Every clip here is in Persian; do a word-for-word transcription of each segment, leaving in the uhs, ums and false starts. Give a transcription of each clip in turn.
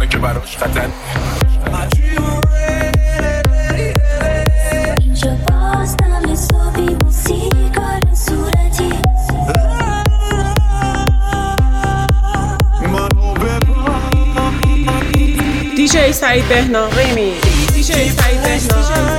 میکنه که براش خطر. اینجا باز دم حسابی و سیگار صورتی دیجی سعید بهنام ریمی دیجی سعید بهنام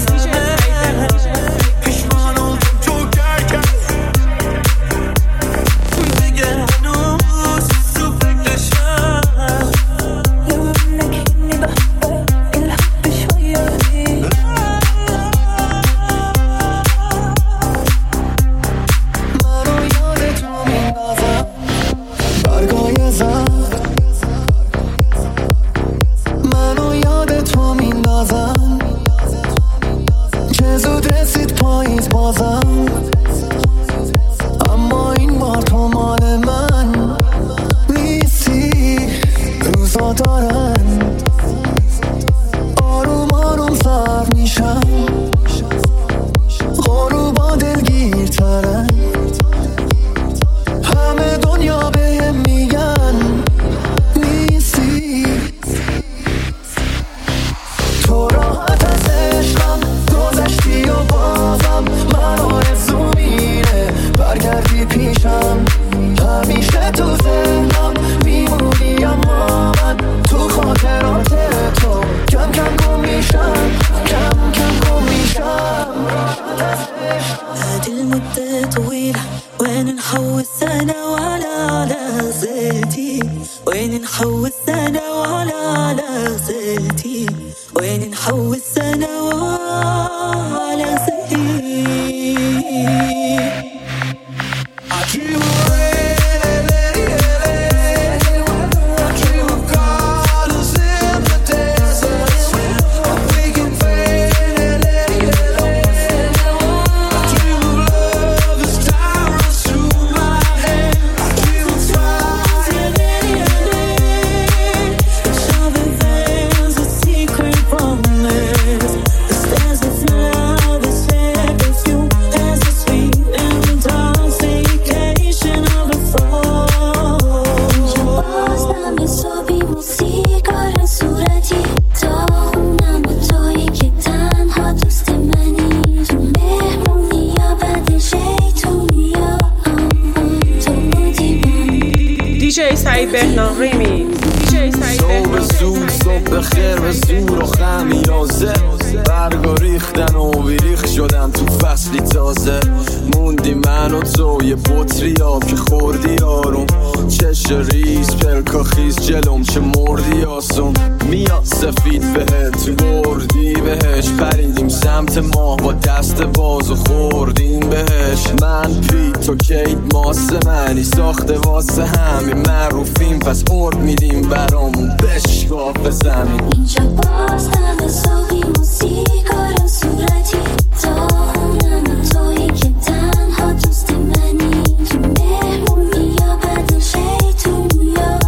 دیجی سعید بهنام ریمی دیجی سعید بهنام زود صبح خیر به زور و خمیازه برگا ریختن و بیریخ شدن تو فصلی تازه موندی من و تو یه بطری آب که خوردی آروم چش ریز پلکا خیز جلوم چه مردی آسون میاد سفید بهت تو بردی بهش پریدیم سمت ماه با دست باز و خوردیم بهش من پی تو کیت ماسه منی ساخته واسه همین معروفیم پس ارد میدیم برامون بشکاف زمین اینجا باز دم حسابی و سیگار صورتی تا اونم تویی که تنها دوست منی تو مهمونی یا بد شیطونی یا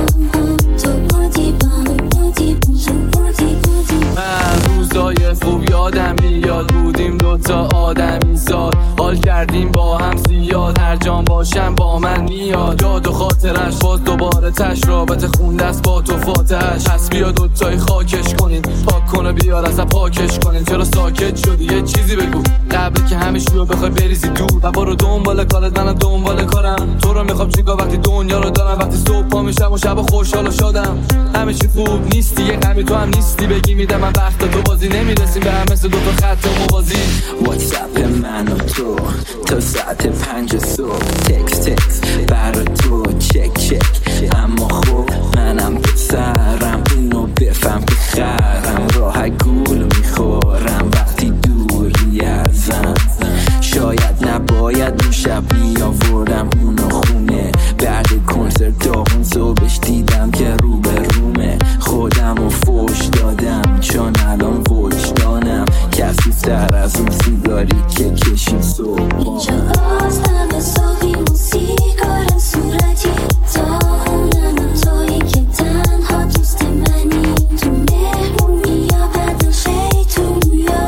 تو بودی بام بودی بام تو بودی بودی من روزای خوب یادم میاد بودیم دوتا آدمی زاد حال کردیم با هم زیاد هر جان باشم با من میاد یاد و خاطرش باز دوباره تش رابطه خونده است با تو فاتحش پس بیا دوتایی خاکش کنین پاک کنه بیار اصلا پاکش کنین چرا ساکت شدی یه چیزی بگو قبل که همه شروع بخوای بریزی دور و برو دنبال کارت من دنبال کارم تو رو میخوام چیکار وقتی دنیا رو دارم وقتی صبح پا میشم و شب خوشحال و شادم همه چی خوب نیستی یه غمی تو هم نیستی بگی میدم من وقت تو بازی نمیرسیم به هم مثل دوتا خط موازی واتساپ من و تو تا ساعت پنج صبح تکس تکس برا تو چک چک اما خب منم پسرم اینو بفهم که خرم راه گول میخورم وقتی دوری ازم شاید نباید اون شب میآوردم اونو خونه بعد کنسرت داغون صبحش دیدم که رو به رومه خودم و فوش دادم چون الان وجدانم کسی تر از اون سیگاری که کشید صبح اینجا باز دم حسابی و سیگار صورتی تا اونم تویی که تنها دوست منی تو مهمونی یا بد شیطونی یا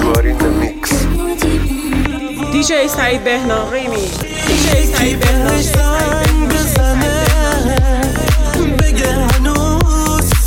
دیجی سعید بهنام ریمی دیجی سعید بهنام بگه هنوز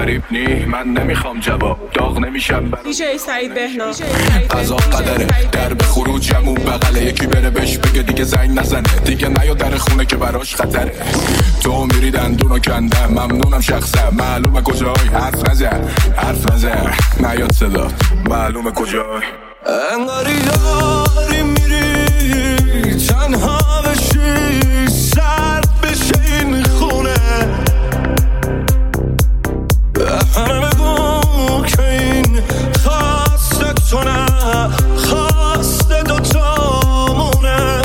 غریب نی من نمیخوام جواب داغ نمیشم دیجی سعید بهنام قضا قدره در به خروجم اون بغله یکی بره بهش بگه دیگه زنگ نزنه دیگه نیا در خونه که براش خطره تو میری دندونو کندم ممنونم شخصم معلومه کجای حرف نزن حرف نزن نیاد صدا معلومه کجای انگاری داری میری تنها بشی سرد بشه این خونه همه بگو که این خواست تو نه خواست دوتامونه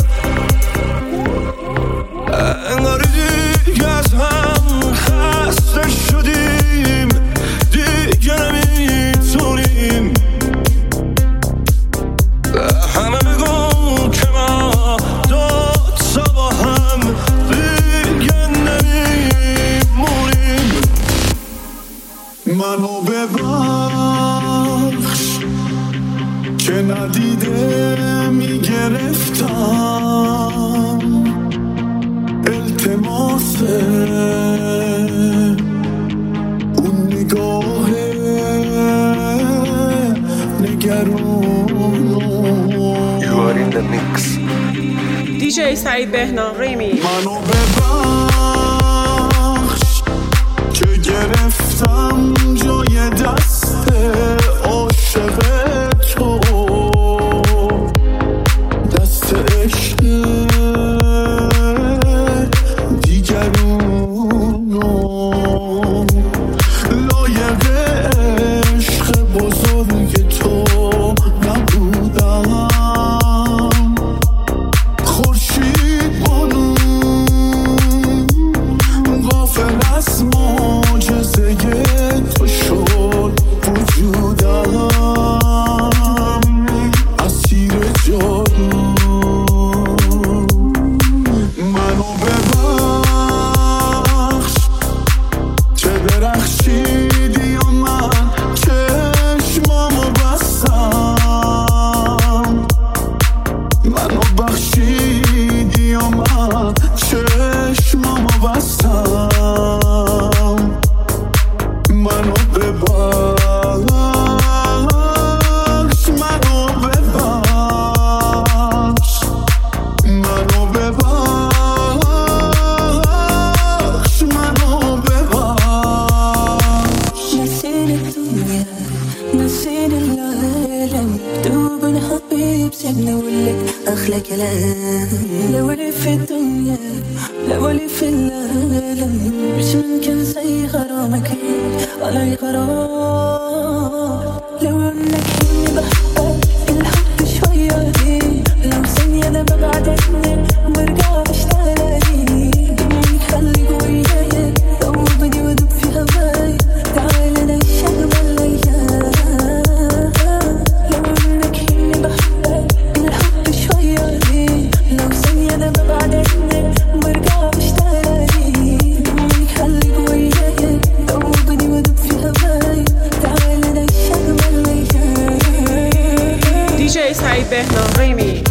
انگاری دیگه از هم خسته شدیم دیگه نمیتونیم همه بگو که ما دوتا با هم دیگه نمیمونیم منو ببخش که ندیده میگرفتم التماسه اون نگاه نگرون You are in the mix دیجی سعید بهنام ریمی منو ببخش که گرفتم جای دست عاشق تو دست عشق دیگرونو لایق عشق بزرگ تو نبودم خورشید بانو غافل از معجزه تو شد وجودم اسیر جادو منو ببخش چه درخشیدی و من چشمامو بستم منو بخشیدی و من چشمامو بستم منو ببخش منو ببخش منو ببخش منو ببخش نسيت الدنيا نسيت العالم دوب الحبيب سيبني اقولك احلى كلام لو لي في الدنيا لو لي في العالم مش ممكن زي غرامك علي غرام لو انك اني بحبك الحب شوية دي لو ثانية انا ببعد عنك وارجع بشتغلي دموعك خليك وياي ذوبني ودوب في هواي تعال نعيش اجمل ايام لو انك اني بحبك الحب شوية دي لو ثانية انا ببعد عنك وارجع بشتغلي دموعك خليك وياي ذوبني ودوب في هواي تعال نعيش اجمل ايام دیجی سعید بهنام ریمی